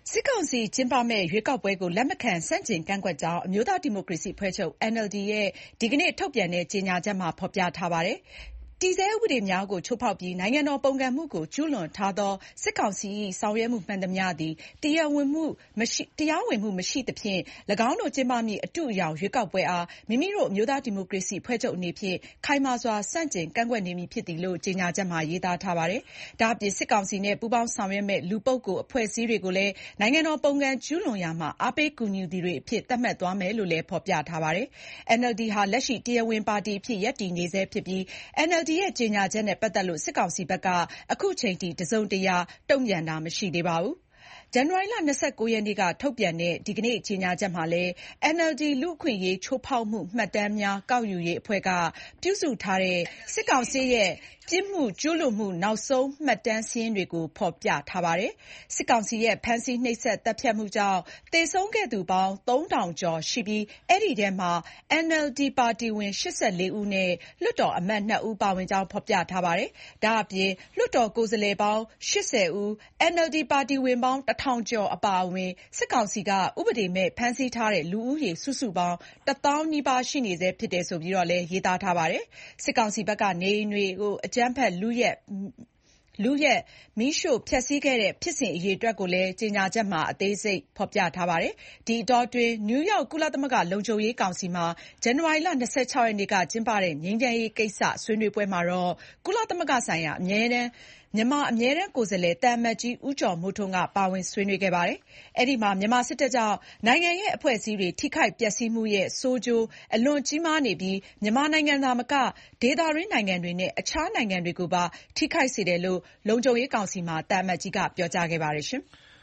စစ်ကောင်စီကျင်းပမယ့်ရွေးကောက်ပွဲကိုလက်မခံဆန့်ကျင်ကန့်ကွက်ကြောင်းအမျိုးသားဒီမိုကရေစီအဖွဲ့ချုပ် NLD ရဲ့ဒီကနေ့ထုတ်ပြန်တဲ့ကြေညာချက်မှာဖော်ပြထားပါတယ်။ တည်ဆဲဥပဒေများကိုချိုးဖောက်ပြီးနိုင်ငံတော်ပုန်ကန်မှုကိုကျူးလွန်ထားသောစစ်ကောင်စီ၏ဆောင်ရွက်မှုမှန်သမျှသည်တရားဝင်မှုမရှိသဖြင့်၎င်းတို့ကျင်းပမည့်အတုအယောင်ရွေးကောက်ပွဲအားမိမိတို့အမျိုးသားဒီမိုကရေစီအဖွဲ့ချုပ်အနေဖြင့်ခိုင်မာစွာဆန့်ကျင်ကန့်ကွက်နေမည်ဖြစ်သည်လို့ကြေညာချက်မှာရေးသားထားပါတယ်။ဒါ့အပြင်စစ်ကောင်စီနှင့်ပူးပေါင်းဆောင်ရွက်မယ့်လူပုဂ္ဂိုလ်အဖွဲ့အစည်းတွေကိုလည်းနိုင်ငံတော်ပုန်ကန်ကျူးလွန်ရာမှာအားပေးကူညီသူတွေအဖြစ်သတ်မှတ်သွားမယ်လို့လည်းဖော်ပြထားပါတယ်။ NLD ဟာလက်ရှိတရားဝင်ပါတီအဖြစ်ရပ်တည်နေဆဲဖြစ်ပြီး NLD ရဲ့ကြေညာချက်နဲ့ပတ်သက်လို့စစ်ကောင်စီဘက်ကအခုချိန်ထိတစုံတရာတုံ့ပြန်တာမရှိသေးပါဘူး။ ဇန်နဝါရီလ 29 ရက်နေ့ကထုတ်ပြန်တဲ့ဒီကနေ့ကြေညာချက်မှာလည်း NLD လူ့အခွင့်အရေးချိုးဖောက်မှုမှတ်တမ်းများကောက်ယူရေးအဖွဲ့ကပြုစုထားတဲ့စစ်ကောင်စီရဲ့ပြစ်မှုကျူးလွန်မှုနောက်ဆုံးမှတ်တမ်းစာရင်းတွေကိုဖော်ပြထားပါတယ်။ စစ်ကောင်စီရဲ့ဖမ်းဆီးနှိပ်စက်သတ်ဖြတ်မှုကြောင့်သေဆုံးခဲ့သူပေါင်း 3,000 ကျော်ရှိပြီးအဲဒီထဲမှာ NLD ပါတီဝင် 84 ဦးနဲ့လွှတ်တော်အမတ် 2 ဦးပါဝင်ကြောင်းဖော်ပြထားပါတယ်။ ဒါ့အပြင်လွှတ်တော်ကိုယ်စားလှယ်ပေါင်း 80 ဦး၊ NLD ပါတီဝင်ပေါင်း 1,000 ကျော်အပါအဝင်စစ်ကောင်စီကဥပဒေမဲ့ဖမ်းဆီးထားတဲ့လူဦးရေစုစုပေါင်း 1,000 နီးပါးရှိနေဆဲဖြစ်တယ်လို့လည်းရေးသားထားပါတယ်။ စစ်ကောင်စီဘက်ကနေအိမ်တွေကိုအကြမ်းဖက်လုယက်မီးရှို့ဖျက်ဆီးခဲ့တဲ့ဖြစ်စဉ်အရေအတွက်ကိုလည်းကြေညာချက်မှာအသေးစိတ်ဖော်ပြထားပါတယ်။ ဒီအတောအတွင်းနယူးယောက်ကုလသမဂ္ဂလုံခြုံရေးကောင်စီမှာဇန်နဝါရီလ 26 ရက်နေ့ကကျင်းပတဲ့ငြိမ်းချမ်းရေးကိစ္စဆွေးနွေးပွဲမှာကုလသမဂ္ဂဆိုင်ရာမြန်မာအမြဲတမ်းကိုယ်စားလှယ်သံအမတ်ကြီးဦးကျော်မိုးထွန်းကပါဝင်ဆွေးနွေးခဲ့ပါတယ်။ အဲဒီမှာမြန်မာစစ်တပ်ကြောင့်နိုင်ငံရဲ့အဖွဲ့အစည်းတွေထိခိုက်ပျက်စီးမှုရဲ့ဆိုးကျိုးအလွန်ကြီးမားနေပြီးမြန်မာနိုင်ငံသာမကဒေသတွင်းနိုင်ငံတွေနဲ့အခြားနိုင်ငံတွေကိုပါထိခိုက်စေတယ်လို့လုံခြုံရေးကောင်စီမှာသံအမတ်ကြီးကပြောကြားခဲ့ပါတယ်။